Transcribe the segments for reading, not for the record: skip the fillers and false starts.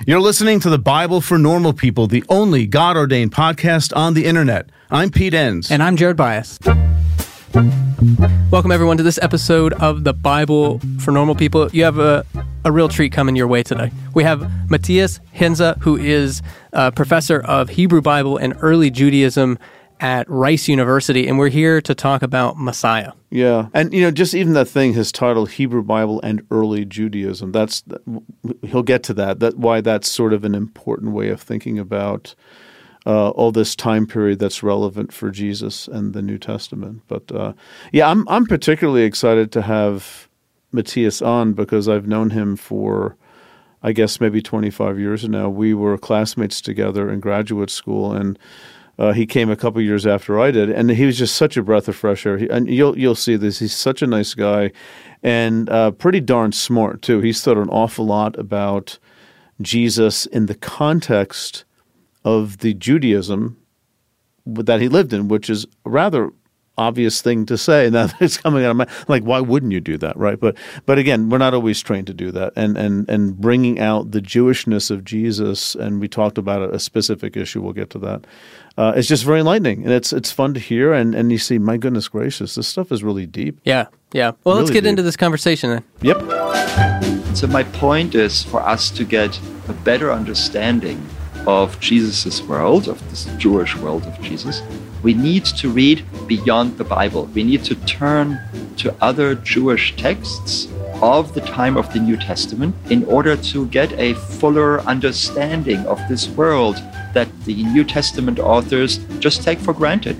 You're listening to the Bible for Normal People, the only God-ordained podcast on the internet. I'm Pete Enns. And I'm Jared Bias. Welcome, everyone, to this episode of the Bible for Normal People. You have a real treat coming your way today. We have Matthias Henze, who is a professor of Hebrew Bible and early Judaism at Rice University, and we're here to talk about Messiah. Yeah, and just even that thing, his title, Hebrew Bible and Early Judaism, he'll get to that. Why that's sort of an important way of thinking about all this time period that's relevant for Jesus and the New Testament. But I'm particularly excited to have Matthias on because I've known him for, I guess, maybe 25 years now. We were classmates together in graduate school, and he came a couple years after I did, and he was just such a breath of fresh air. And you'll see this. He's such a nice guy, and pretty darn smart too. He's thought an awful lot about Jesus in the context of the Judaism that he lived in, which is a rather obvious thing to say. Now it's coming out of my why wouldn't you do that, right? But again, we're not always trained to do that, and bringing out the Jewishness of Jesus. And we talked about a specific issue. We'll get to that. It's just very enlightening, and it's fun to hear. And you see, my goodness gracious, this stuff is really deep. Yeah. Well, really let's get deep into this conversation then. Yep. So my point is for us to get a better understanding of Jesus' world, of this Jewish world of Jesus, we need to read beyond the Bible. We need to turn to other Jewish texts of the time of the New Testament in order to get a fuller understanding of this world that the New Testament authors just take for granted.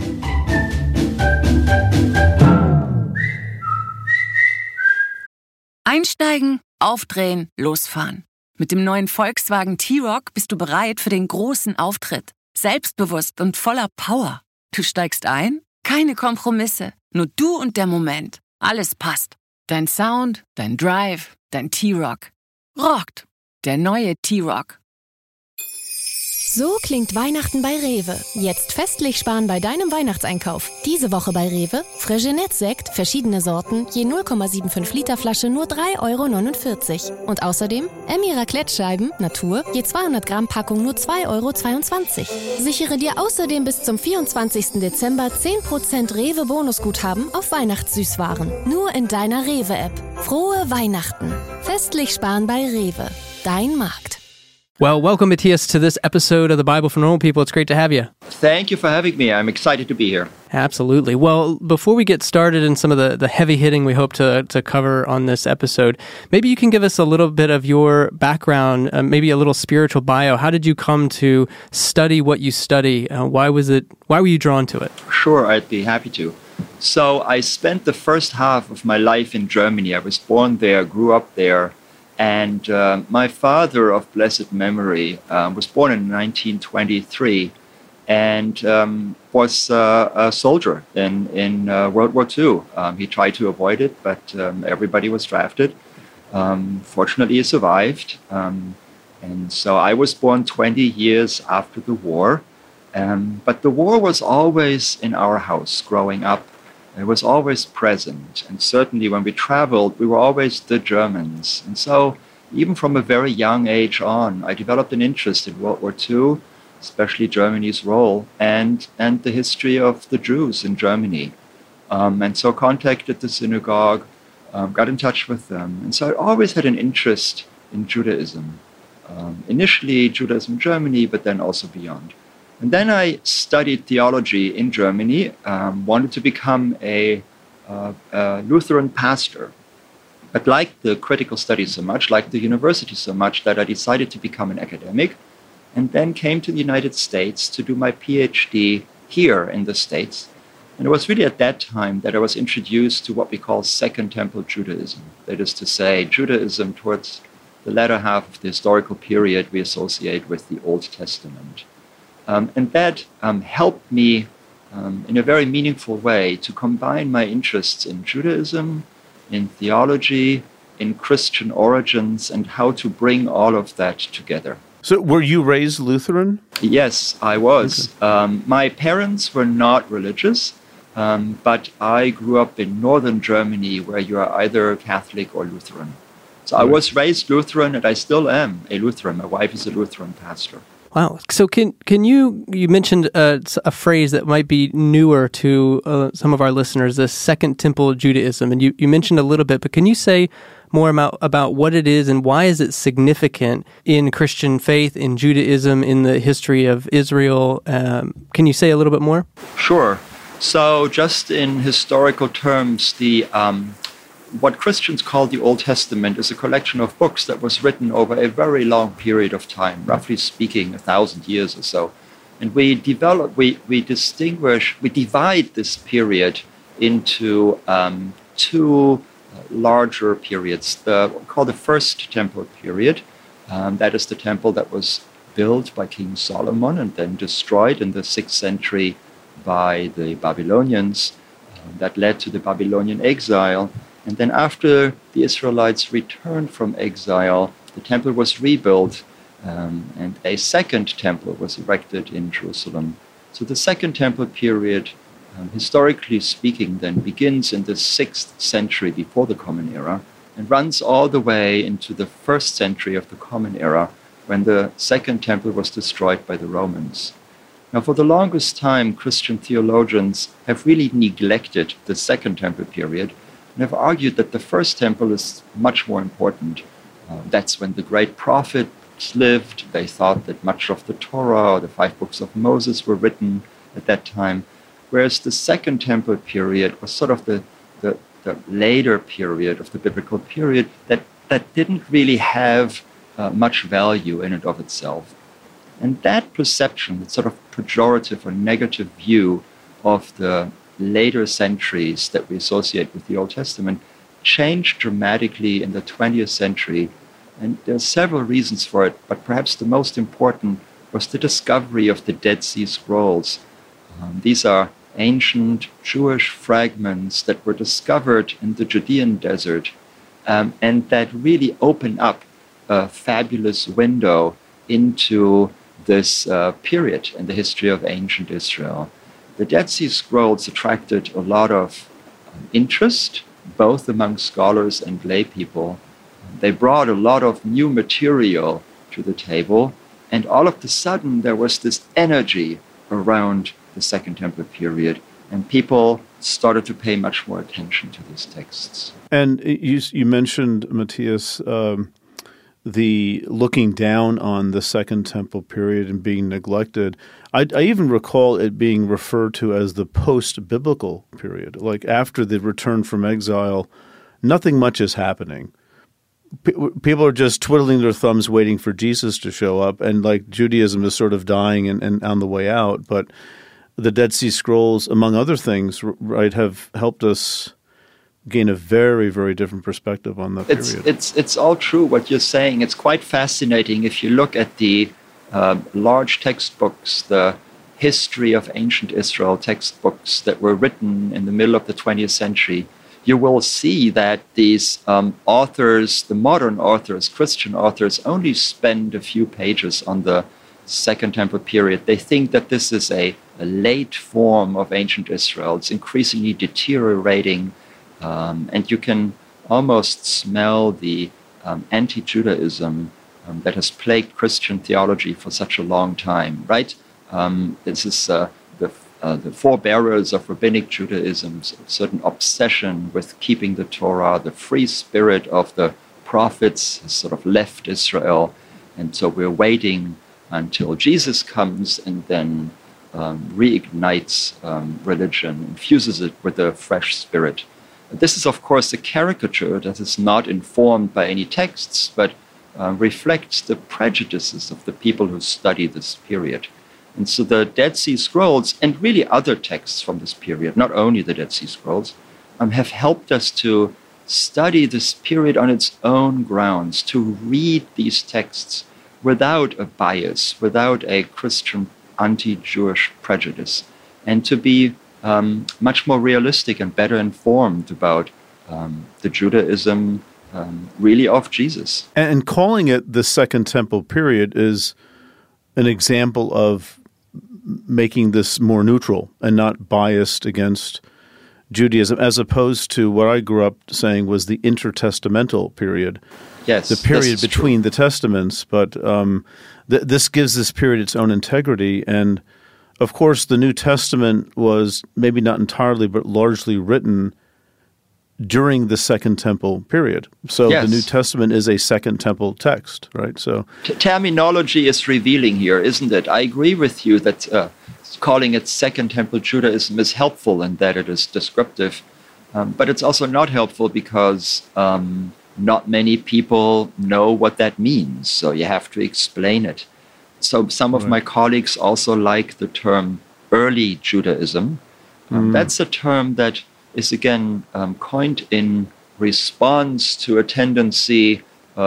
Einsteigen, aufdrehen, losfahren. Mit dem neuen Volkswagen T-Roc bist du bereit für den großen Auftritt. Selbstbewusst und voller Power. Du steigst ein? Keine Kompromisse. Nur du und der Moment. Alles passt. Dein Sound, dein Drive, dein T-Roc. Rockt. Der neue T-Roc. So klingt Weihnachten bei Rewe. Jetzt festlich sparen bei deinem Weihnachtseinkauf. Diese Woche bei Rewe: Fresgenet-Sekt, verschiedene Sorten, je 0,75 Liter Flasche nur 3,49 € Und außerdem Emmy Raclette-Scheiben, Natur, je 200 Gramm Packung nur 2,22 €. Sichere dir außerdem bis zum 24. Dezember 10% Rewe-Bonusguthaben auf Weihnachtssüßwaren. Nur in deiner Rewe-App. Frohe Weihnachten. Festlich sparen bei Rewe. Dein Markt. Well, welcome, Matthias, to this episode of the Bible for Normal People. It's great to have you. Thank you for having me. I'm excited to be here. Absolutely. Well, before we get started in some of the heavy hitting we hope to cover on this episode, maybe you can give us a little bit of your background, maybe a little spiritual bio. How did you come to study what you study? Why were you drawn to it? Sure, I'd be happy to. So I spent the first half of my life in Germany. I was born there, grew up there. And my father of blessed memory was born in 1923 and was a soldier in World War II. He tried to avoid it, but everybody was drafted. Fortunately, he survived. And so I was born 20 years after the war. But the war was always in our house growing up. It was always present, and certainly when we traveled, we were always the Germans. And so, even from a very young age on, I developed an interest in World War II, especially Germany's role, and the history of the Jews in Germany. And so contacted the synagogue, got in touch with them. And so I always had an interest in Judaism. Initially, Judaism in Germany, but then also beyond. And then I studied theology in Germany, wanted to become a Lutheran pastor, but liked the critical studies so much, liked the university so much, that I decided to become an academic, and then came to the United States to do my PhD here in the States. And it was really at that time that I was introduced to what we call Second Temple Judaism. That is to say, Judaism towards the latter half of the historical period we associate with the Old Testament. And that helped me in a very meaningful way to combine my interests in Judaism, in theology, in Christian origins, and how to bring all of that together. So were you raised Lutheran? Yes, I was. Okay. My parents were not religious, but I grew up in northern Germany where you are either Catholic or Lutheran. So I was raised Lutheran, and I still am a Lutheran. My wife is a Lutheran pastor. Wow. So can you mentioned a phrase that might be newer to some of our listeners, the Second Temple Judaism, and you mentioned a little bit, but can you say more about what it is and why is it significant in Christian faith, in Judaism, in the history of Israel? Can you say a little bit more? Sure. So just in historical terms, what Christians call the Old Testament is a collection of books that was written over a very long period of time, roughly speaking, 1,000 years or so. And we divide this period into two larger periods. What we call the First Temple period. That is the temple that was built by King Solomon and then destroyed in the 6th century by the Babylonians. That led to the Babylonian exile. And then after the Israelites returned from exile, the temple was rebuilt, and a second temple was erected in Jerusalem. So the Second Temple period, historically speaking, then begins in the 6th century before the Common Era and runs all the way into the 1st century of the Common Era, when the Second Temple was destroyed by the Romans. Now, for the longest time, Christian theologians have really neglected the Second Temple period and have argued that the First Temple is much more important. That's when the great prophets lived. They thought that much of the Torah or the 5 books of Moses were written at that time, whereas the Second Temple period was sort of the later period of the biblical period that didn't really have much value in and of itself. And that perception, that sort of pejorative or negative view of the later centuries that we associate with the Old Testament, changed dramatically in the 20th century. And there are several reasons for it, but perhaps the most important was the discovery of the Dead Sea Scrolls. These are ancient Jewish fragments that were discovered in the Judean desert, and that really open up a fabulous window into this period in the history of ancient Israel. The Dead Sea Scrolls attracted a lot of interest, both among scholars and lay people. They brought a lot of new material to the table, and all of a sudden there was this energy around the Second Temple period, and people started to pay much more attention to these texts. And you mentioned, Matthias, the looking down on the Second Temple period and being neglected. I even recall it being referred to as the post-biblical period. Like after the return from exile, nothing much is happening. People are just twiddling their thumbs waiting for Jesus to show up, and like Judaism is sort of dying and on the way out. But the Dead Sea Scrolls, among other things, right, have helped us gain a very, very different perspective on the period. It's all true what you're saying. It's quite fascinating if you look at the large textbooks, the history of ancient Israel textbooks that were written in the middle of the 20th century. You will see that these authors, the modern authors, Christian authors, only spend a few pages on the Second Temple period. They think that this is a late form of ancient Israel. It's increasingly deteriorating. And you can almost smell the anti-Judaism that has plagued Christian theology for such a long time, right? This is the forebearers of rabbinic Judaism, a certain obsession with keeping the Torah. The free spirit of the prophets has sort of left Israel. And so we're waiting until Jesus comes and then reignites religion, infuses it with a fresh spirit. This is, of course, a caricature that is not informed by any texts, but reflects the prejudices of the people who study this period. And so the Dead Sea Scrolls, and really other texts from this period, not only the Dead Sea Scrolls, have helped us to study this period on its own grounds, to read these texts without a bias, without a Christian anti-Jewish prejudice, and to be much more realistic and better informed about the Judaism really of Jesus. And calling it the Second Temple period is an example of making this more neutral and not biased against Judaism, as opposed to what I grew up saying was the intertestamental period, Yes, the period this is between true. the Testaments, but this gives this period its own integrity. And of course, the New Testament was maybe not entirely, but largely written during the Second Temple period. So Yes. the New Testament is a Second Temple text, right? So Terminology is revealing here, isn't it? I agree with you that calling it Second Temple Judaism is helpful and that it is descriptive. But it's also not helpful because not many people know what that means. So you have to explain it. So some of my colleagues also like the term early Judaism. That's a term that is again coined in response to a tendency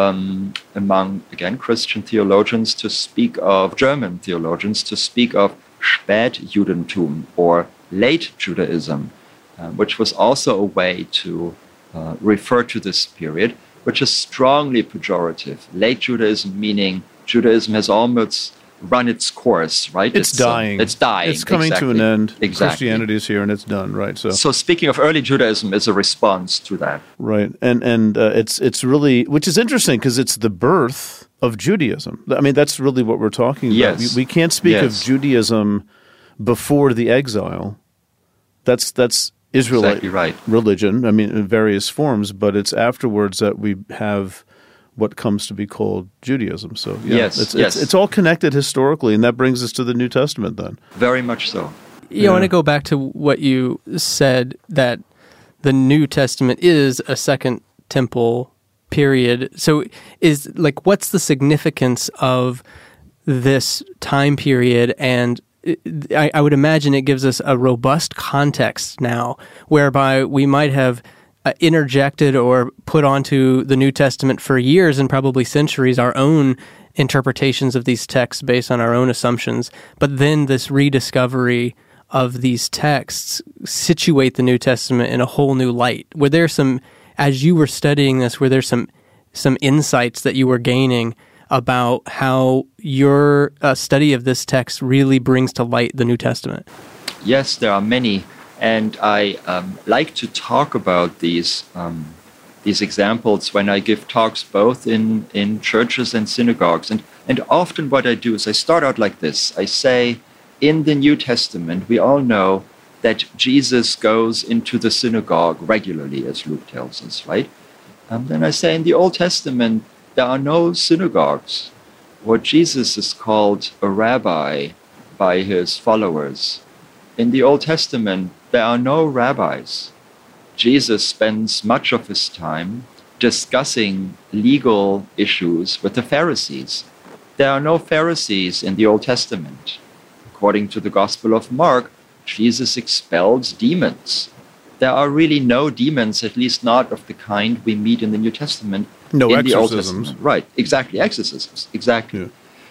among, again, Christian theologians to speak of, German theologians to speak of Spätjudentum or late Judaism, which was also a way to refer to this period, which is strongly pejorative. Late Judaism meaning Judaism has almost run its course, right? it's dying. It's dying. It's coming to an exactly. end. Exactly. Christianity is here and it's done, right? So speaking of early Judaism is a response to that. Right, and it's really, which is interesting because it's the birth of Judaism. I mean, that's really what we're talking about. Yes. We can't speak of Yes. Judaism before the exile. That's Israelite Exactly right. religion. I mean, in various forms, but it's afterwards that we have what comes to be called Judaism. So yeah, Yes, yes. it's all connected historically, and that brings us to the New Testament then. Very much so. I want to go back to what you said, that the New Testament is a Second Temple period. So what's the significance of this time period? And I would imagine it gives us a robust context now, whereby we might have interjected or put onto the New Testament for years and probably centuries our own interpretations of these texts based on our own assumptions. But then this rediscovery of these texts situate the New Testament in a whole new light. Were there some, as you were studying this, were there some insights that you were gaining about how your study of this text really brings to light the New Testament? Yes, there are many. And I like to talk about these examples when I give talks both in churches and synagogues. And often what I do is I start out like this. I say, in the New Testament, we all know that Jesus goes into the synagogue regularly, as Luke tells us, right? Then I say, in the Old Testament, there are no synagogues, or Jesus is called a rabbi by his followers. In the Old Testament, there are no rabbis. Jesus spends much of his time discussing legal issues with the Pharisees. There are no Pharisees in the Old Testament. According to the Gospel of Mark, Jesus expels demons. There are really no demons, at least not of the kind we meet in the New Testament. No in the Old exorcisms. Testament. Right, exactly, exorcisms, exactly. Yeah.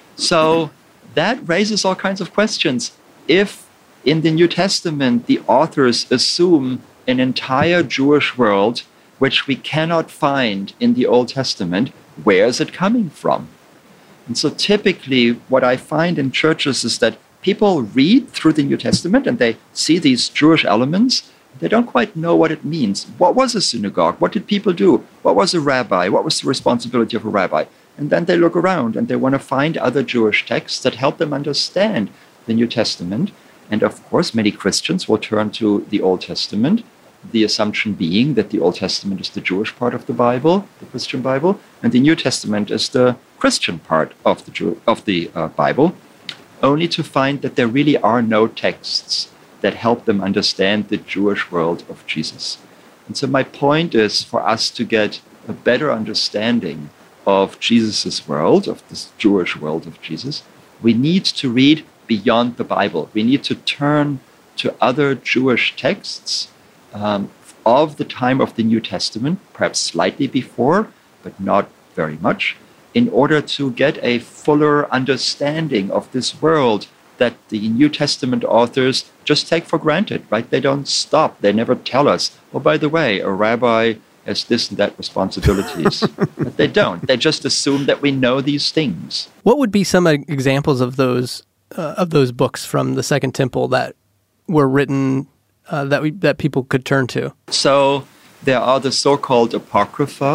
So that raises all kinds of questions. If in the New Testament the authors assume an entire Jewish world which we cannot find in the Old Testament, where is it coming from? And so typically what I find in churches is that people read through the New Testament and they see these Jewish elements. They don't quite know what it means. What was a synagogue? What did people do? What was a rabbi? What was the responsibility of a rabbi? And then they look around and they want to find other Jewish texts that help them understand the New Testament. And of course, many Christians will turn to the Old Testament, the assumption being that the Old Testament is the Jewish part of the Bible, the Christian Bible, and the New Testament is the Christian part of the Bible, only to find that there really are no texts that help them understand the Jewish world of Jesus. And so my point is for us to get a better understanding of Jesus' world, of this Jewish world of Jesus, we need to read beyond the Bible. We need to turn to other Jewish texts of the time of the New Testament, perhaps slightly before, but not very much, in order to get a fuller understanding of this world that the New Testament authors just take for granted, right? They don't stop. They never tell us, oh, by the way, a rabbi has this and that responsibilities. But they don't. They just assume that we know these things. What would be some examples of those books from the Second Temple that were written that people could turn to? So there are the so-called Apocrypha,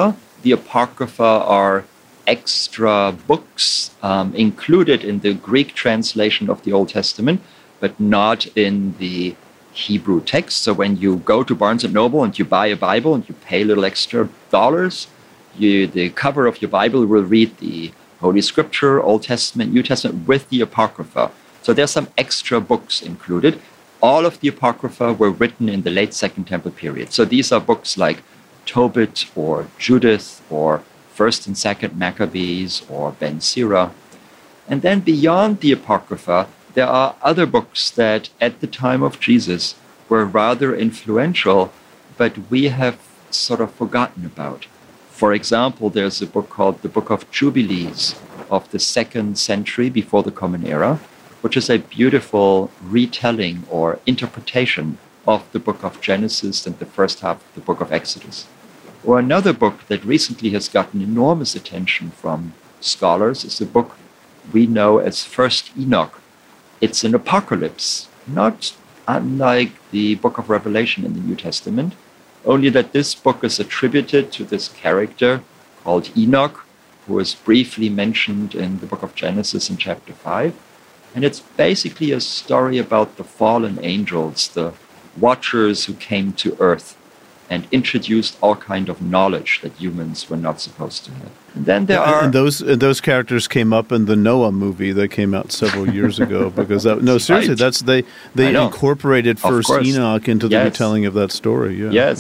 the Apocrypha are extra books included in the Greek translation of the Old Testament, but not in the Hebrew text. So when you go to Barnes & Noble and you buy a Bible and you pay a little extra dollars, the cover of your Bible will read the Holy Scripture, Old Testament, New Testament with the Apocrypha. So there's some extra books included. All of the Apocrypha were written in the late Second Temple period. So these are books like Tobit or Judith or First and Second Maccabees or Ben Sira. And then beyond the Apocrypha, there are other books that at the time of Jesus were rather influential, but we have sort of forgotten about. For example, there's a book called the Book of Jubilees of the 2nd century before the Common Era, which is a beautiful retelling or interpretation of the book of Genesis and the first half of the book of Exodus. Or another book that recently has gotten enormous attention from scholars is a book we know as First Enoch. It's an apocalypse, not unlike the book of Revelation in the New Testament, only that this book is attributed to this character called Enoch, who is briefly mentioned in the book of Genesis in chapter 5. And it's basically a story about the fallen angels, the watchers who came to earth and introduced all kind of knowledge that humans were not supposed to have. And then there are... And those characters came up in the Noah movie that came out several years ago. Because seriously, right. That's they incorporated First Enoch into the retelling of that story. Yeah.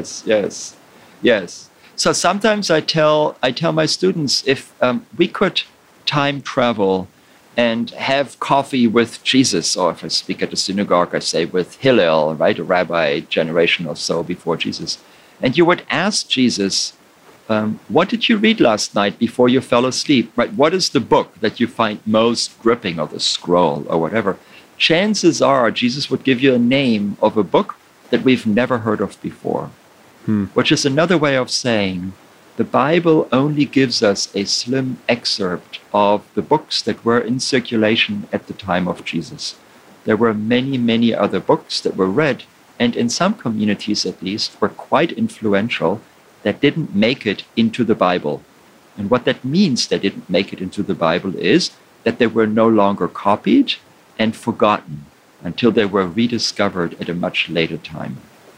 Yes. So sometimes I tell my students, if we could time travel and have coffee with Jesus, or if I speak at the synagogue, I say with Hillel, right, a rabbi a generation or so before Jesus, and you would ask Jesus, what did you read last night before you fell asleep? Right? What is the book that you find most gripping, or the scroll, or whatever? Chances are Jesus would give you a name of a book that we've never heard of before, which is another way of saying the Bible only gives us a slim excerpt of the books that were in circulation at the time of Jesus. There were many, many other books that were read, and in some communities at least, were quite influential, that didn't make it into the Bible. And what that means that didn't make it into the Bible is that they were no longer copied and forgotten until they were rediscovered at a much later time.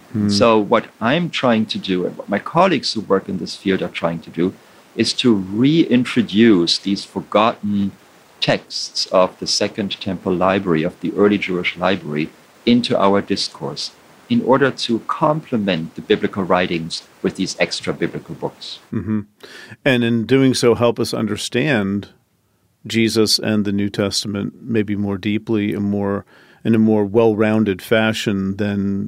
So what I'm trying to do, and what my colleagues who work in this field are trying to do, is to reintroduce these forgotten texts of the Second Temple Library, of the early Jewish library, into our discourse in order to complement the biblical writings with these extra biblical books. Mm-hmm. And in doing so, help us understand Jesus and the New Testament maybe more deeply and in a more well-rounded fashion than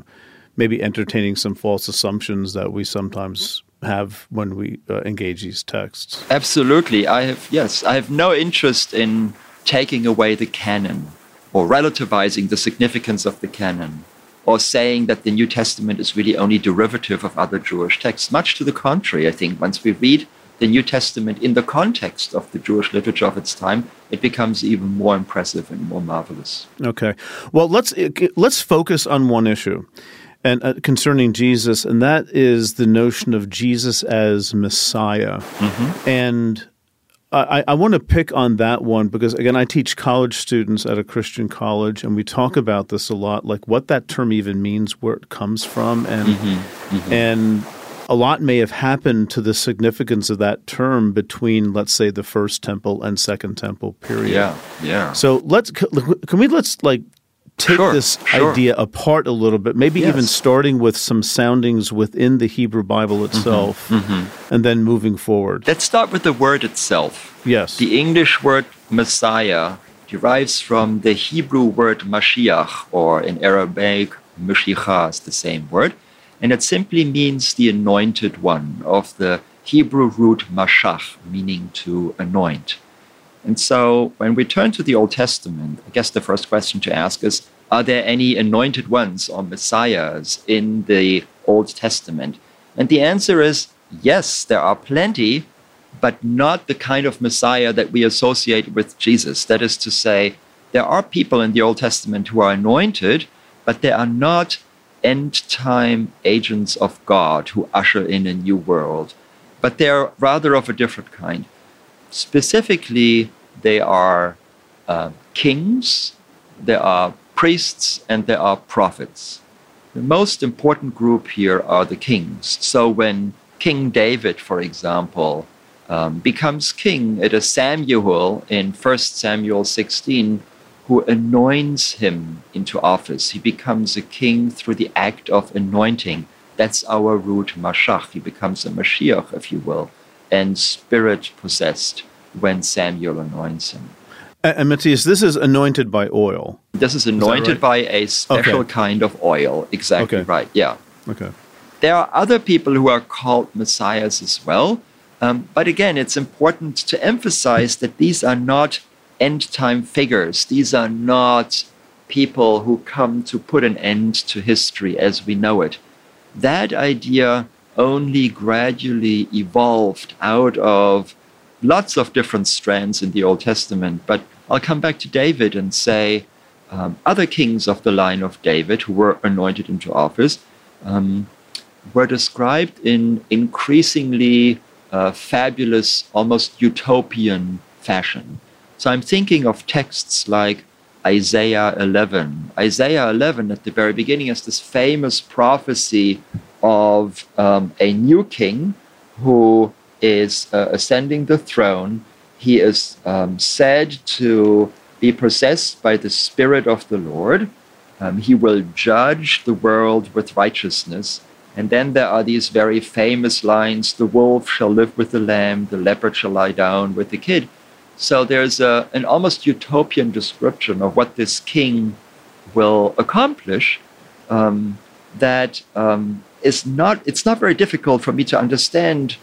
maybe entertaining some false assumptions that we sometimes have when we engage these texts. Absolutely. I have no interest in taking away the canon or relativizing the significance of the canon or saying that the New Testament is really only derivative of other Jewish texts. Much to the contrary, I think once we read the New Testament in the context of the Jewish literature of its time, it becomes even more impressive and more marvelous. Okay. Well, let's focus on one issue. And concerning Jesus, and that is the notion of Jesus as Messiah. Mm-hmm. And I want to pick on that one because, again, I teach college students at a Christian college, and we talk about this a lot, like what that term even means, where it comes from, and a lot may have happened to the significance of that term between, let's say, the First Temple and Second Temple period. Yeah. So let's take this idea apart a little bit, maybe even starting with some soundings within the Hebrew Bible itself, and then moving forward. Let's start with the word itself. Yes. The English word Messiah derives from the Hebrew word Mashiach, or in Arabic, Mashiach is the same word, and it simply means the anointed one, of the Hebrew root mashach, meaning to anoint. And so when we turn to the Old Testament, I guess the first question to ask is, are there any anointed ones or messiahs in the Old Testament? And the answer is yes, there are plenty, but not the kind of Messiah that we associate with Jesus. That is to say, there are people in the Old Testament who are anointed, but they are not end-time agents of God who usher in a new world. but they're rather of a different kind. Specifically, they are kings, there are priests, and there are prophets. The most important group here are the kings. So when King David, for example, becomes king, it is Samuel in 1 Samuel 16 who anoints him into office. He becomes a king through the act of anointing. That's our root Mashach. He becomes a Mashiach, if you will, and spirit-possessed when Samuel anoints him. And Matthias, this is anointed by oil. This is anointed by a special kind of oil. Exactly right, yeah. Okay. There are other people who are called messiahs as well. But again, it's important to emphasize that these are not end-time figures. These are not people who come to put an end to history as we know it. That idea only gradually evolved out of lots of different strands in the Old Testament. But I'll come back to David and say other kings of the line of David who were anointed into office were described in increasingly fabulous, almost utopian fashion. So I'm thinking of texts like Isaiah 11. Isaiah 11 at the very beginning is this famous prophecy of a new king who is ascending the throne. He is said to be possessed by the Spirit of the Lord. He will judge the world with righteousness. And then there are these very famous lines, the wolf shall live with the lamb, the leopard shall lie down with the kid. So there's an almost utopian description of what this king will accomplish that is not, it's not very difficult for me to understand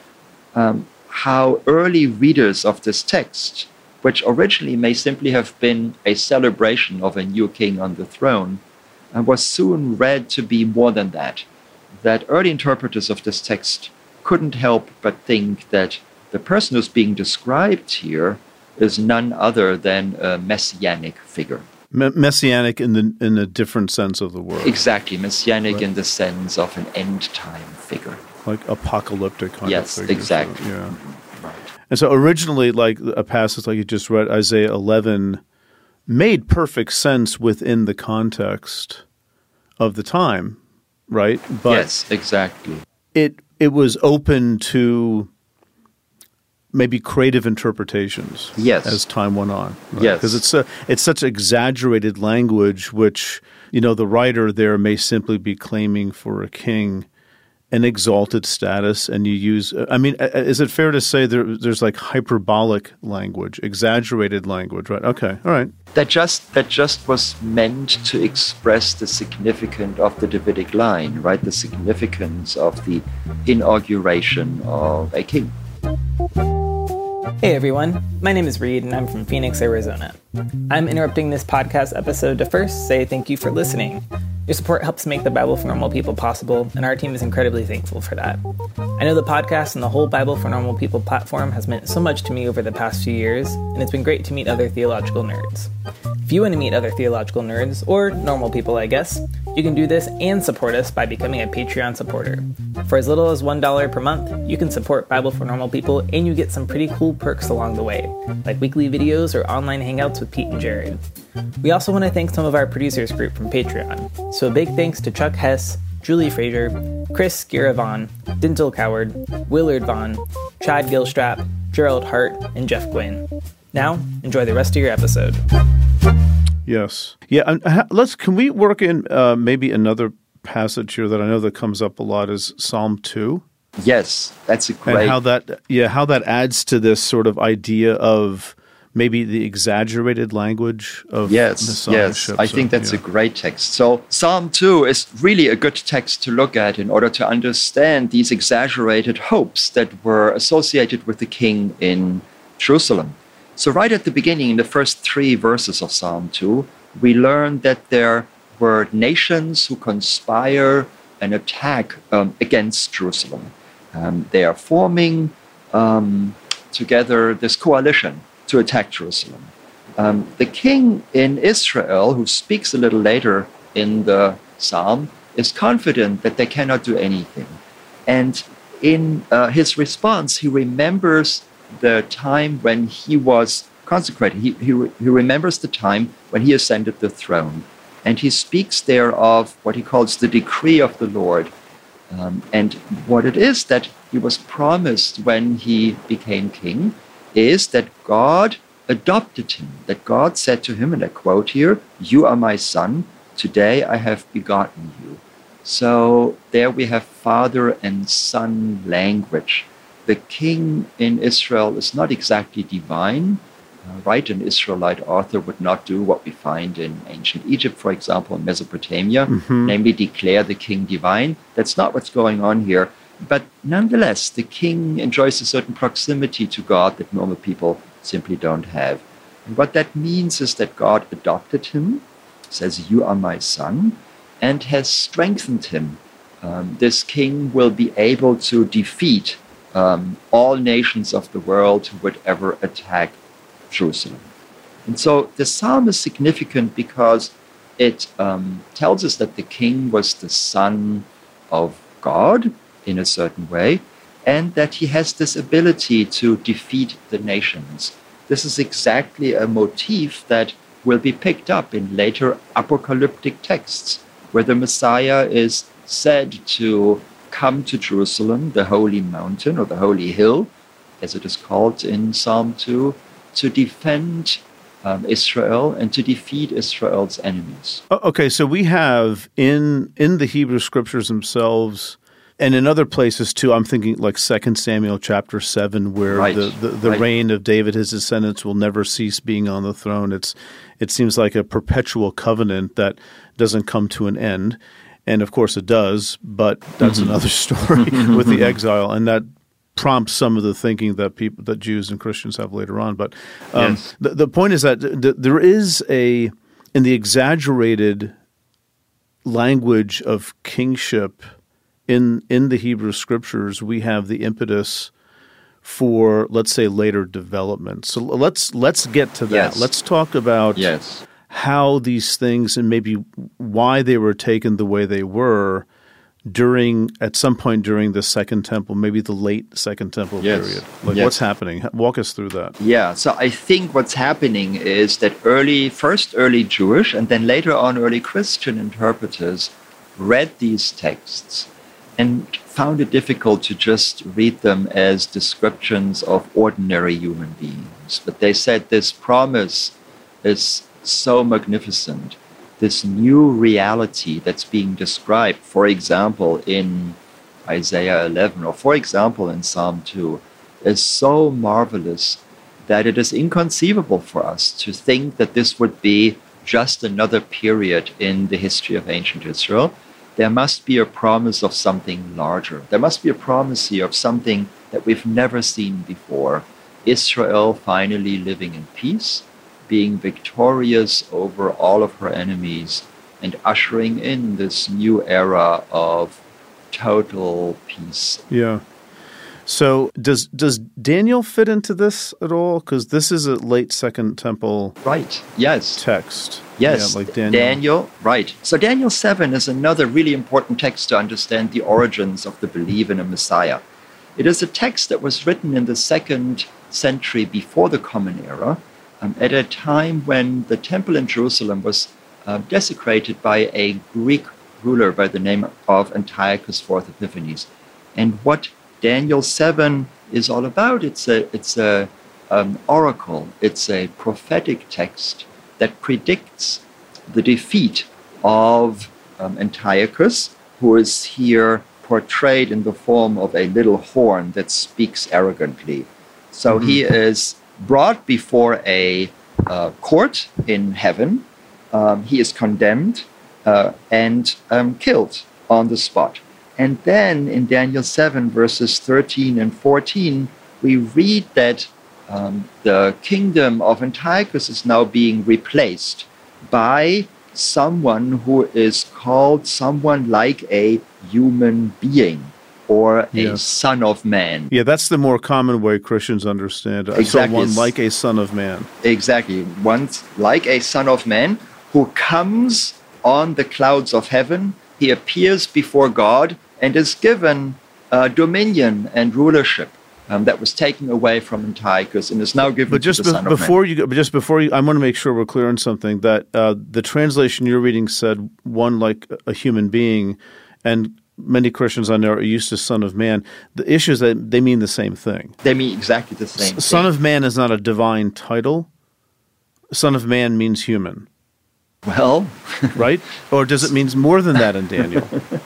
how early readers of this text, which originally may simply have been a celebration of a new king on the throne, was soon read to be more than that. That early interpreters of this text couldn't help but think that the person who's being described here is none other than a messianic figure. Messianic in a different sense of the word. Exactly, messianic in the sense of an end-time figure. Like apocalyptic kind of figure. Yes, exactly. So, yeah. And so originally, like a passage like you just read, Isaiah 11, made perfect sense within the context of the time, right? But yes, exactly. It was open to maybe creative interpretations as time went on. Right? Yes. Because it's such exaggerated language, which, you know, the writer there may simply be claiming for a king an exalted status, and you use, I mean, is it fair to say there's like hyperbolic language, exaggerated language, right? Okay, all right. That just was meant to express the significance of the Davidic line, right? The significance of the inauguration of a king. Hey everyone, my name is Reed and I'm from Phoenix, Arizona. I'm interrupting this podcast episode to first say thank you for listening. Your support helps make the Bible for Normal People possible, and our team is incredibly thankful for that. I know the podcast and the whole Bible for Normal People platform has meant so much to me over the past few years, and it's been great to meet other theological nerds. If you want to meet other theological nerds, or normal people I guess, you can do this and support us by becoming a Patreon supporter. For as little as $1 per month, you can support Bible for Normal People, and you get some pretty cool perks along the way, like weekly videos or online hangouts with Pete and Jared. We also want to thank some of our producers group from Patreon. So a big thanks to Chuck Hess, Julie Fraser, Chris Skiravon, Dintel Coward, Willard Vaughn, Chad Gilstrap, Gerald Hart, and Jeff Gwynn. Now, enjoy the rest of your episode. Yes. Yeah, can we work in maybe another passage here that I know that comes up a lot is Psalm 2? Yes, that's a great... And how that adds to this sort of idea of maybe the exaggerated language of messiahship. Yes, I think that's a great text. So Psalm 2 is really a good text to look at in order to understand these exaggerated hopes that were associated with the king in Jerusalem. So right at the beginning, in the first 3 verses of Psalm 2, we learn that there were nations who conspire and attack against Jerusalem. They are forming together this coalition to attack Jerusalem. The king in Israel, who speaks a little later in the psalm, is confident that they cannot do anything. And in his response, he remembers the time when he was consecrated. He remembers the time when he ascended the throne. And he speaks there of what he calls the decree of the Lord. And what it is that he was promised when he became king is that God adopted him, that God said to him, and I quote here, "You are my son, today I have begotten you." So there we have father and son language. The king in Israel is not exactly divine, right? An Israelite author would not do what we find in ancient Egypt, for example, in Mesopotamia, namely declare the king divine. That's not what's going on here. But nonetheless, the king enjoys a certain proximity to God that normal people simply don't have. And what that means is that God adopted him, says, "You are my son," and has strengthened him. This king will be able to defeat all nations of the world who would ever attack Jerusalem. And so the psalm is significant because it tells us that the king was the son of God in a certain way, and that he has this ability to defeat the nations. This is exactly a motif that will be picked up in later apocalyptic texts, where the Messiah is said to come to Jerusalem, the holy mountain or the holy hill, as it is called in Psalm 2, to defend Israel and to defeat Israel's enemies. Okay, so we have in the Hebrew scriptures themselves, and in other places too, I'm thinking like 2 Samuel chapter 7, where the reign of David, his descendants, will never cease being on the throne. It seems like a perpetual covenant that doesn't come to an end. And of course it does, but that's another story with the exile, and that prompts some of the thinking that Jews and Christians have later on. But the point is that there is in the exaggerated language of kingship in the Hebrew scriptures, we have the impetus for, let's say, later development. So let's get to that. Yes. Let's talk about how these things and maybe why they were taken the way they were at some point during the Second Temple, maybe the late Second Temple period. What's happening? Walk us through that. Yeah, so I think what's happening is that first early Jewish and then later on early Christian interpreters read these texts and found it difficult to just read them as descriptions of ordinary human beings. But they said this promise is so magnificent, this new reality that's being described, for example, in Isaiah 11, or for example, in Psalm 2, is so marvelous that it is inconceivable for us to think that this would be just another period in the history of ancient Israel. There must be a promise of something larger. There must be a promise here of something that we've never seen before. Israel finally living in peace, being victorious over all of her enemies, and ushering in this new era of total peace. Yeah. So does Daniel fit into this at all? Because this is a late Second Temple text. Yes, like Daniel. Right. So Daniel 7 is another really important text to understand the origins of the belief in a Messiah. It is a text that was written in the 2nd century before the Common Era, at a time when the temple in Jerusalem was desecrated by a Greek ruler by the name of Antiochus IV Epiphanes. And what Daniel 7 is all about, it's a oracle, it's a prophetic text that predicts the defeat of Antiochus, who is here portrayed in the form of a little horn that speaks arrogantly. So he is brought before a court in heaven. He is condemned and killed on the spot. And then in Daniel 7, verses 13 and 14, we read that the kingdom of Antiochus is now being replaced by someone who is called someone like a human being, or a son of man. Yeah, that's the more common way Christians understand it. Exactly. So one like a son of man. Exactly. One like a son of man who comes on the clouds of heaven. He appears before God and is given dominion and rulership that was taken away from Antiochus and is now given to the Son of Man. Just before you, I want to make sure we're clear on something, that the translation you're reading said one like a human being, and many Christians I know are used to Son of Man. The issue is that they mean the same thing. They mean exactly the same thing. Son of Man is not a divine title. Son of Man means human. Well, right? Or does it mean more than that in Daniel?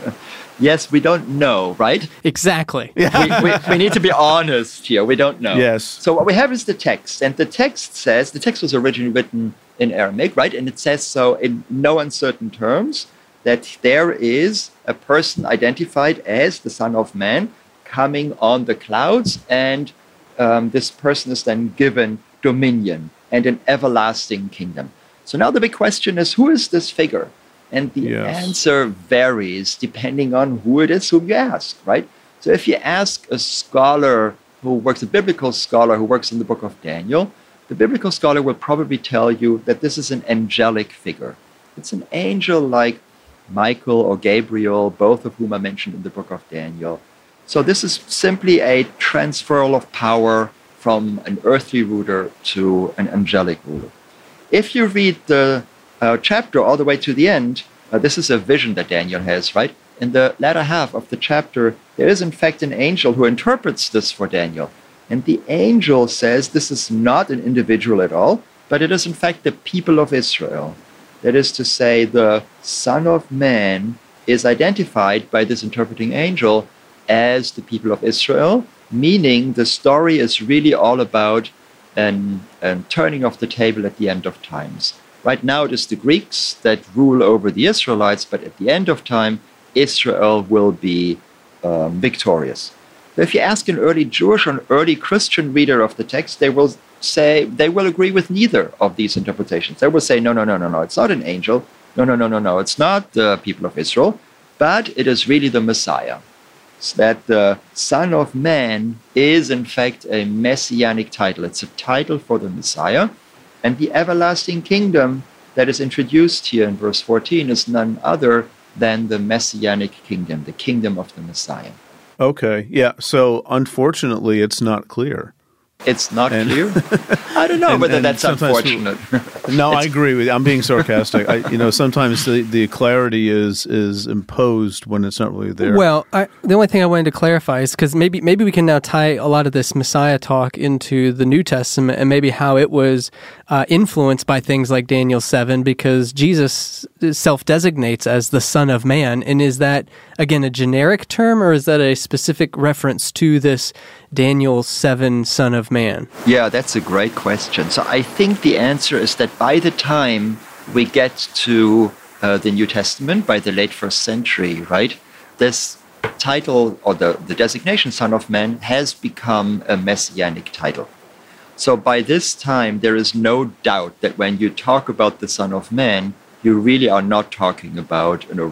Yes, we don't know, right? Exactly. We need to be honest here. We don't know. Yes. So what we have is the text. And the text says, the text was originally written in Aramaic, right? And it says so in no uncertain terms that there is a person identified as the Son of Man coming on the clouds. And this person is then given dominion and an everlasting kingdom. So now the big question is, who is this figure? And the answer varies depending on who it is whom you ask, right? So if you ask a scholar who works, a biblical scholar who works in the book of Daniel, the biblical scholar will probably tell you that this is an angelic figure. It's an angel like Michael or Gabriel, both of whom are mentioned in the book of Daniel. So this is simply a transferal of power from an earthly ruler to an angelic ruler. If you read the chapter all the way to the end, this is a vision that Daniel has, right? In the latter half of the chapter, there is in fact an angel who interprets this for Daniel. And the angel says this is not an individual at all, but it is in fact the people of Israel. That is to say, the Son of Man is identified by this interpreting angel as the people of Israel, meaning the story is really all about and turning of the table at the end of times. Right now it is the Greeks that rule over the Israelites, but at the end of time, Israel will be victorious. So if you ask an early Jewish or an early Christian reader of the text, they will say, they will agree with neither of these interpretations. They will say, no, it's not an angel. No, it's not the people of Israel, but it is really the Messiah. That the Son of Man is in fact a messianic title. It's a title for the Messiah. And the everlasting kingdom that is introduced here in verse 14 is none other than the messianic kingdom, the kingdom of the Messiah. Okay, yeah. So unfortunately, it's not clear. It's not clear? I don't know whether that's unfortunate. No, I agree with you. I'm being sarcastic. Sometimes the clarity is imposed when it's not really there. Well, the only thing I wanted to clarify is because maybe we can now tie a lot of this Messiah talk into the New Testament and maybe how it was influenced by things like Daniel 7, because Jesus self-designates as the Son of Man. And is that, again, a generic term, or is that a specific reference to this Daniel 7 Son of Man? Yeah, that's a great question. So I think the answer is that by the time we get to the New Testament, by the late first century, right, this title or the designation Son of Man has become a messianic title. So by this time, there is no doubt that when you talk about the Son of Man, you really are not talking about an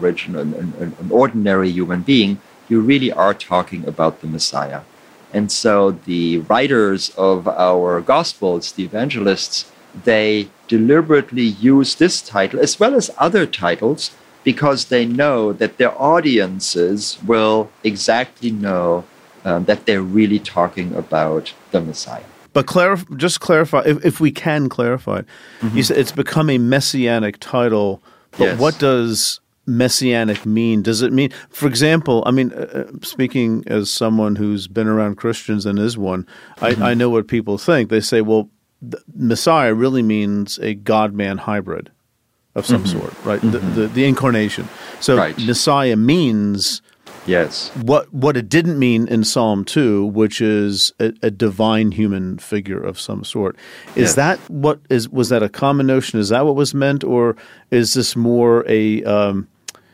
ordinary human being. You really are talking about the Messiah. And so the writers of our Gospels, the evangelists, they deliberately use this title as well as other titles because they know that their audiences will exactly know that they're really talking about the Messiah. But just clarify, if we can clarify, you said it's become a messianic title, but Yes. What does messianic mean? Does it mean, for example, speaking as someone who's been around Christians and is one, I know what people think. They say, well, the Messiah really means a God-man hybrid of some sort, right? The incarnation. So Right. Messiah means Yes. what it didn't mean in Psalm 2, which is a divine human figure of some sort. Is that was that a common notion? Is that what was meant, or is this more an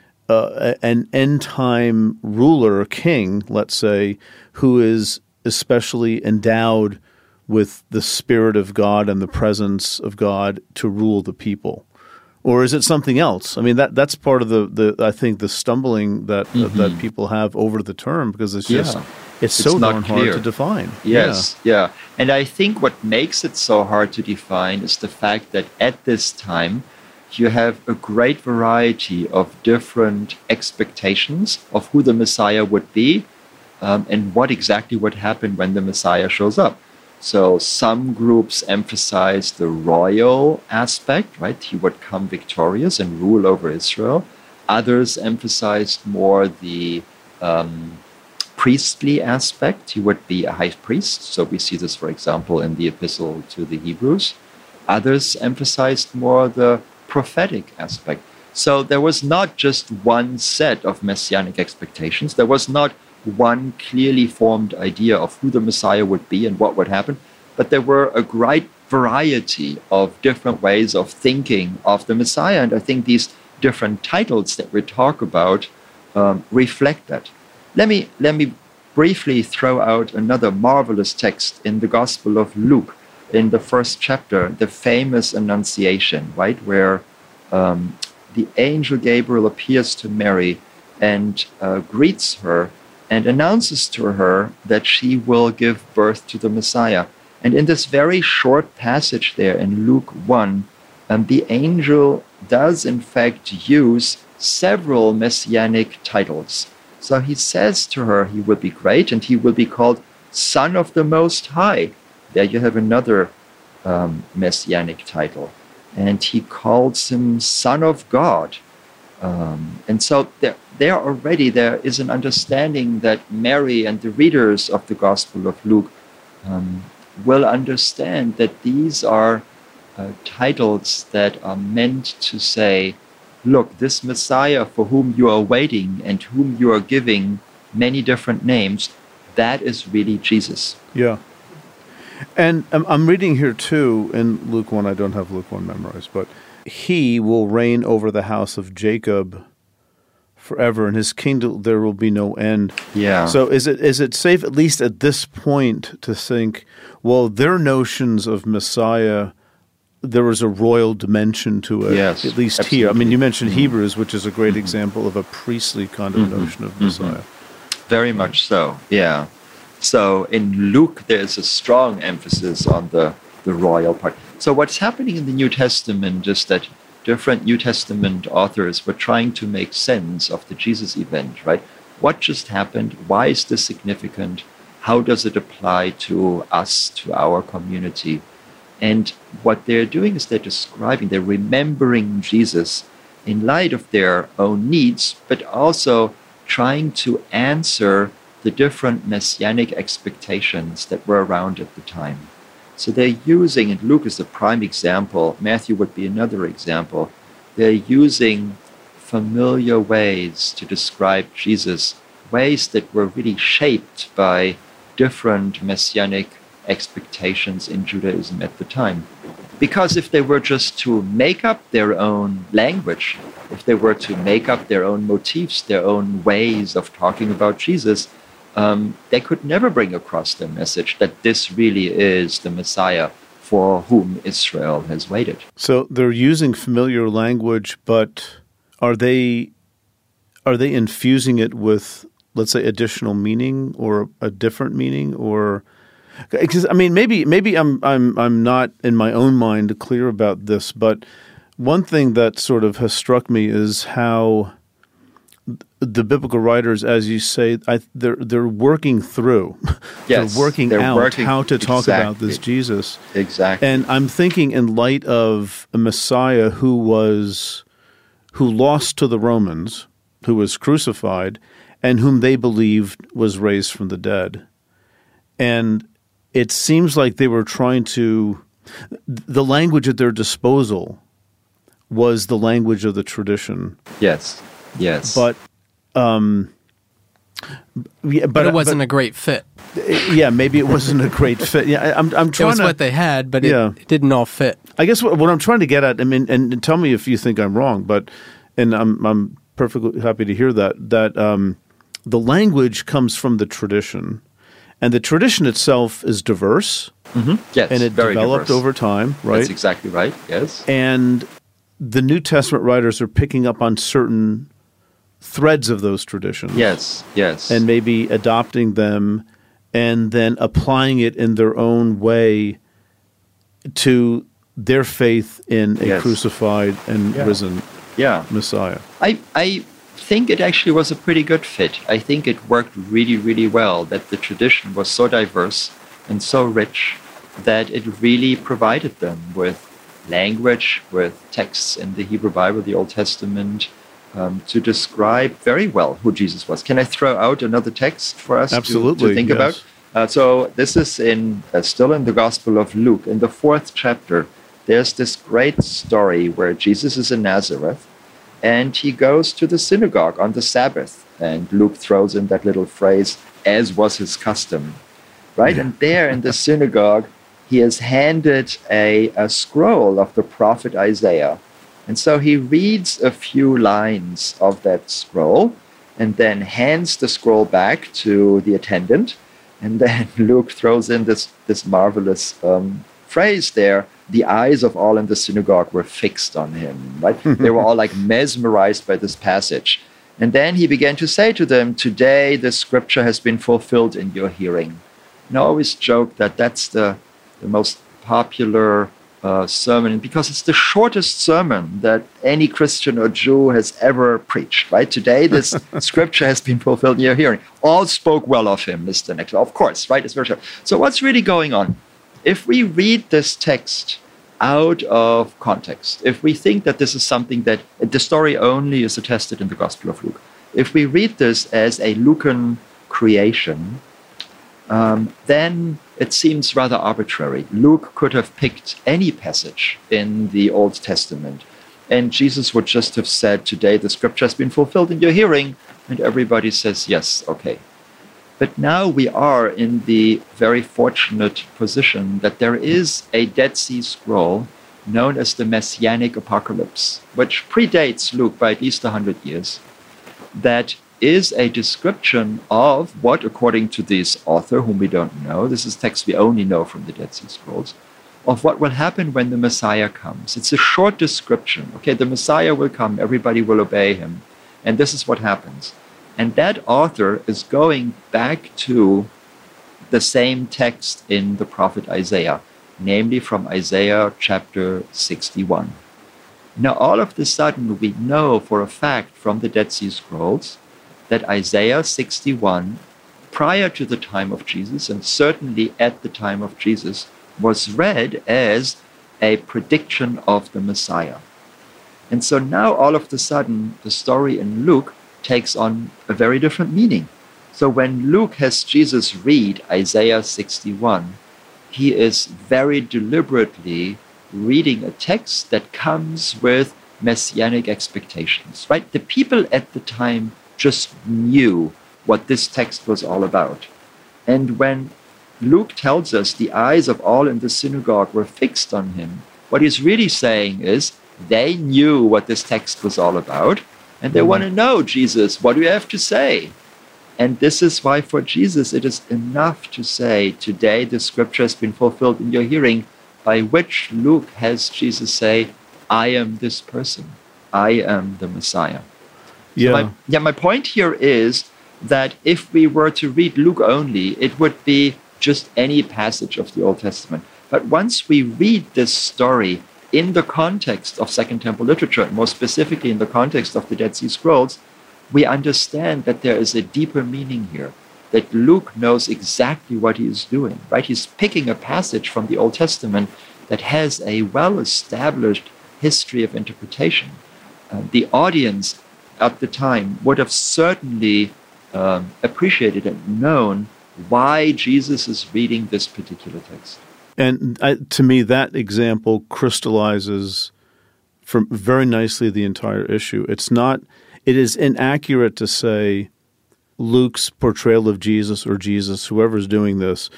end time ruler, king, let's say, who is especially endowed with the Spirit of God and the presence of God to rule the people? Or is it something else? I mean, that's part of the I think the stumbling that that people have over the term, because it's just it's so not darn hard clear to define. Yes, yeah. And I think what makes it so hard to define is the fact that at this time you have a great variety of different expectations of who the Messiah would be. and what exactly would happen when the Messiah shows up. So some groups emphasize the royal aspect, right? He would come victorious and rule over Israel. Others emphasized more the priestly aspect. He would be a high priest. So we see this, for example, in the epistle to the Hebrews. Others emphasized more the prophetic aspect. So there was not just one set of messianic expectations. There was not one clearly formed idea of who the Messiah would be and what would happen, but there were a great variety of different ways of thinking of the Messiah. And I think these different titles that we talk about reflect that. Let me briefly throw out another marvelous text in the Gospel of Luke, in the first chapter, the famous Annunciation, right, where the angel Gabriel appears to Mary and greets her and announces to her that she will give birth to the Messiah. And in this very short passage there in Luke 1, the angel does in fact use several messianic titles. So he says to her, he will be great and he will be called Son of the Most High. There you have another messianic title. And he calls him Son of God. And so there already there is an understanding that Mary and the readers of the Gospel of Luke will understand that these are titles that are meant to say, look, this Messiah for whom you are waiting and whom you are giving many different names, that is really Jesus. Yeah. And I'm reading here too in Luke 1, I don't have Luke 1 memorized, but he will reign over the house of Jacob forever, and his kingdom there will be no end. Yeah. So is it safe, at least at this point, to think, well, their notions of Messiah, there was a royal dimension to it, yes, at least absolutely. here. I mean, you mentioned Hebrews, which is a great example of a priestly kind of notion of Messiah. Very much so, yeah. So in Luke, there's a strong emphasis on the royal part. So what's happening in the New Testament is that different New Testament authors were trying to make sense of the Jesus event, right? What just happened? Why is this significant? How does it apply to us, to our community? And what they're doing is they're remembering Jesus in light of their own needs, but also trying to answer the different messianic expectations that were around at the time. So they're using, and Luke is a prime example, Matthew would be another example, they're using familiar ways to describe Jesus, ways that were really shaped by different messianic expectations in Judaism at the time. Because if they were just to make up their own language, if they were to make up their own motifs, their own ways of talking about Jesus, they could never bring across their message that this really is the Messiah for whom Israel has waited. So they're using familiar language, but are they infusing it with, let's say, additional meaning or a different meaning? Or because I mean, maybe I'm not in my own mind clear about this, but one thing that sort of has struck me is how the biblical writers, as you say, they're working through, yes, they're working out how to talk about this Jesus. Exactly. And I'm thinking in light of a Messiah who lost to the Romans, who was crucified, and whom they believed was raised from the dead. And it seems like they were trying to, the language at their disposal was the language of the tradition. Yes. But it wasn't a great fit. Yeah, maybe it wasn't a great fit. Yeah, I'm trying to. It was what they had, but it didn't all fit. I guess what I'm trying to get at, I mean, and tell me if you think I'm wrong, but I'm perfectly happy to hear that the language comes from the tradition, and the tradition itself is diverse. Mm-hmm. Yes, and it very developed diverse. over time, right? That's exactly right. Yes, and the New Testament writers are picking up on certain threads of those traditions. Yes. And maybe adopting them and then applying it in their own way to their faith in a crucified and risen Messiah. I think it actually was a pretty good fit. I think it worked really, really well, that the tradition was so diverse and so rich that it really provided them with language, with texts in the Hebrew Bible, the Old Testament, to describe very well who Jesus was. Can I throw out another text for us to think about? So this is still in the Gospel of Luke. In the 4th chapter, there's this great story where Jesus is in Nazareth, and he goes to the synagogue on the Sabbath. And Luke throws in that little phrase, as was his custom, right? Yeah. And there in the synagogue, he is handed a scroll of the prophet Isaiah. And so he reads a few lines of that scroll and then hands the scroll back to the attendant. And then Luke throws in this marvelous phrase there. The eyes of all in the synagogue were fixed on him, right? They were all like mesmerized by this passage. And then he began to say to them, today the scripture has been fulfilled in your hearing. And I always joke that that's the most popular sermon, because it's the shortest sermon that any Christian or Jew has ever preached, right? Today, this scripture has been fulfilled in your hearing. All spoke well of him, Mr. Next. Of course, right? It's very short. So what's really going on? If we read this text out of context, if we think that this is something that the story only is attested in the Gospel of Luke, if we read this as a Lucan creation, then it seems rather arbitrary. Luke could have picked any passage in the Old Testament, and Jesus would just have said, today the scripture has been fulfilled in your hearing, and everybody says, yes, okay. But now we are in the very fortunate position that there is a Dead Sea Scroll known as the Messianic Apocalypse, which predates Luke by at least 100 years, that is a description of what, according to this author, whom we don't know, this is text we only know from the Dead Sea Scrolls, of what will happen when the Messiah comes. It's a short description. Okay, the Messiah will come, everybody will obey him, and this is what happens. And that author is going back to the same text in the prophet Isaiah, namely from Isaiah chapter 61. Now, all of a sudden, we know for a fact from the Dead Sea Scrolls that Isaiah 61, prior to the time of Jesus, and certainly at the time of Jesus, was read as a prediction of the Messiah. And so now, all of a sudden, the story in Luke takes on a very different meaning. So when Luke has Jesus read Isaiah 61, he is very deliberately reading a text that comes with messianic expectations, right? The people at the time just knew what this text was all about. And when Luke tells us the eyes of all in the synagogue were fixed on him, what he's really saying is they knew what this text was all about, and they want to know, Jesus, what do you have to say? And this is why for Jesus it is enough to say, today the scripture has been fulfilled in your hearing, by which Luke has Jesus say, I am this person. I am the Messiah. Yeah. So my point here is that if we were to read Luke only, it would be just any passage of the Old Testament. But once we read this story in the context of Second Temple literature, and more specifically in the context of the Dead Sea Scrolls, we understand that there is a deeper meaning here, that Luke knows exactly what he is doing, right? He's picking a passage from the Old Testament that has a well-established history of interpretation. The audience at the time would have certainly appreciated and known why Jesus is reading this particular text. And to me, that example crystallizes very nicely the entire issue. It is inaccurate to say Luke's portrayal of Jesus, or Jesus, whoever's doing this,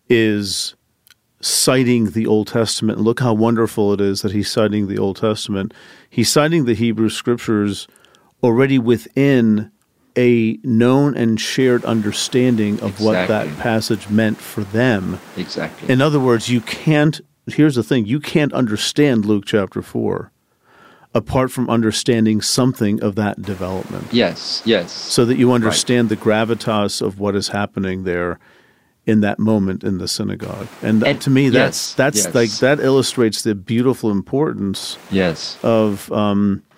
is citing the Old Testament. And look how wonderful it is that he's citing the Old Testament. He's citing the Hebrew Scriptures already within a known and shared understanding of what that passage meant for them. Exactly. In other words, here's the thing, you can't understand Luke chapter 4 apart from understanding something of that development. Yes. So that you understand the gravitas of what is happening there in that moment in the synagogue. And to me, that's like, that illustrates the beautiful importance of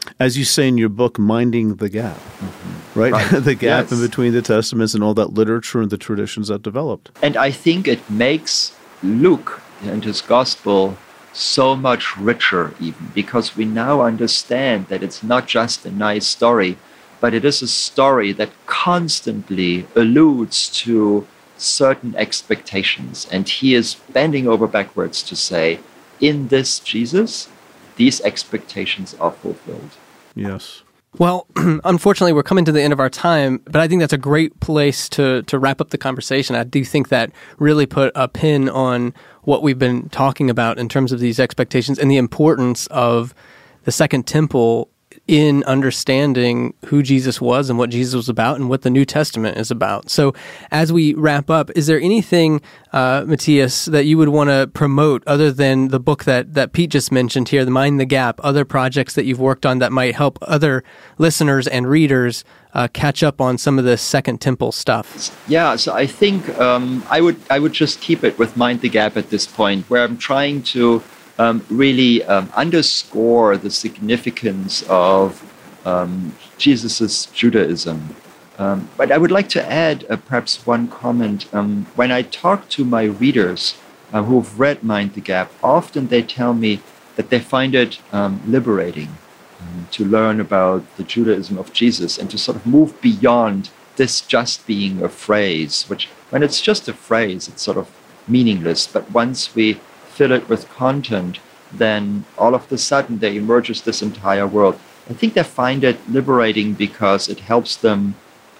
as you say in your book, minding the gap, right? The gap in between the Testaments and all that literature and the traditions that developed. And I think it makes Luke and his gospel so much richer even, because we now understand that it's not just a nice story, but it is a story that constantly alludes to certain expectations. And he is bending over backwards to say, in this Jesus, these expectations are fulfilled. Yes. Well, unfortunately, we're coming to the end of our time, but I think that's a great place to wrap up the conversation. I do think that really put a pin on what we've been talking about in terms of these expectations and the importance of the Second Temple in understanding who Jesus was and what Jesus was about and what the New Testament is about. So as we wrap up, is there anything, Matthias, that you would want to promote other than the book that Pete just mentioned here, the Mind the Gap, other projects that you've worked on that might help other listeners and readers catch up on some of the Second Temple stuff? Yeah, so I think I would just keep it with Mind the Gap at this point, where I'm trying to really underscore the significance of Jesus's Judaism. But I would like to add perhaps one comment. When I talk to my readers who've read Mind the Gap, often they tell me that they find it liberating to learn about the Judaism of Jesus and to sort of move beyond this just being a phrase, which when it's just a phrase, it's sort of meaningless. But once we fill it with content, then all of a sudden there emerges this entire world. I think they find it liberating because it helps them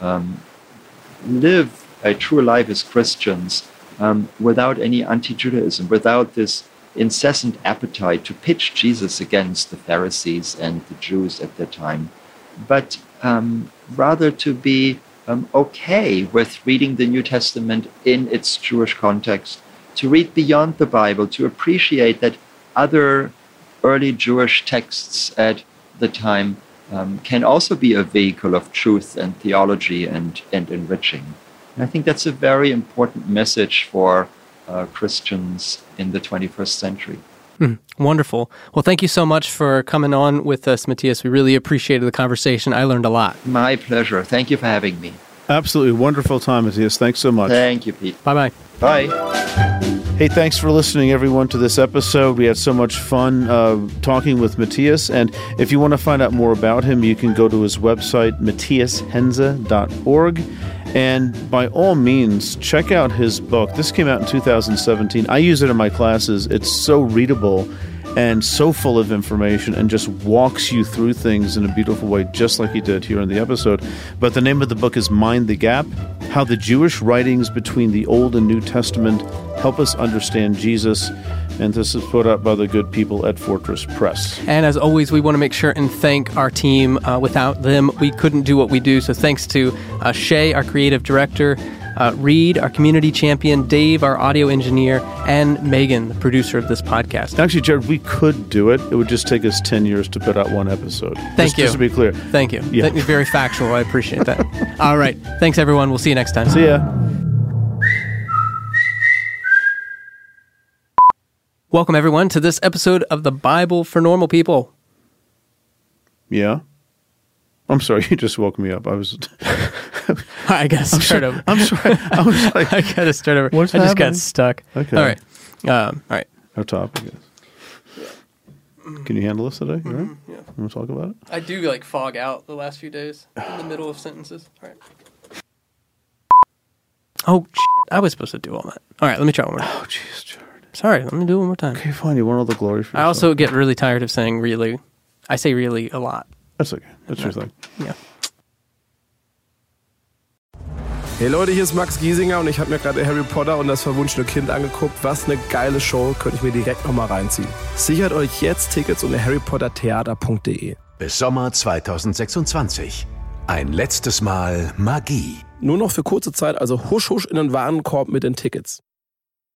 live a true life as Christians without any anti-Judaism, without this incessant appetite to pitch Jesus against the Pharisees and the Jews at the time, but rather to be okay with reading the New Testament in its Jewish context, to read beyond the Bible, to appreciate that other early Jewish texts at the time can also be a vehicle of truth and theology and enriching. And I think that's a very important message for Christians in the 21st century. Wonderful. Well, thank you so much for coming on with us, Matthias. We really appreciated the conversation. I learned a lot. My pleasure. Thank you for having me. Absolutely wonderful time, Matthias. Thanks so much. Thank you, Pete. Bye-bye. Bye. Hey, thanks for listening, everyone, to this episode. We had so much fun talking with Matthias. And if you want to find out more about him, you can go to his website, matthiashenze.org. And by all means, check out his book. This came out in 2017. I use it in my classes. It's so readable and so full of information and just walks you through things in a beautiful way, just like he did here in the episode. But the name of the book is Mind the Gap: How the Jewish Writings Between the Old and New Testament Help Us Understand Jesus. And this is put out by the good people at Fortress Press. And as always, we want to make sure and thank our team. Without them, we couldn't do what we do. So thanks to Shay, our creative director, Reed, our community champion, Dave, our audio engineer, and Megan, the producer of this podcast. Actually, Jared, we could do it. It would just take us 10 years to put out one episode. Thank you. Just to be clear. Thank you. Yeah. Very factual. I appreciate that. All right. Thanks, everyone. We'll see you next time. See ya. Welcome, everyone, to this episode of the Bible for Normal People. Yeah? I'm sorry, you just woke me up. I gotta start over. I'm sorry. I was like, I gotta start over. What's I just happening? got stuck. Okay. All right. All right. Our topic is. Can you handle this today? You right? Yeah. You want to talk about it? I do fog out the last few days in the middle of sentences. All right. Oh, I was supposed to do all that. All right, let me try one more time. Oh, jeez, Jared. Sorry, let me do it one more time. Okay, fine. You want all the glory for yourself. I also get really tired of saying really. I say really a lot. That's okay. That's your thing. Yeah. Hey Leute, hier ist Max Giesinger und ich habe mir gerade Harry Potter und das verwunschene Kind angeguckt. Was eine geile Show, könnte ich mir direkt nochmal reinziehen. Sichert euch jetzt Tickets unter harrypottertheater.de. Bis Sommer 2026. Ein letztes Mal Magie. Nur noch für kurze Zeit, also husch husch in den Warenkorb mit den Tickets.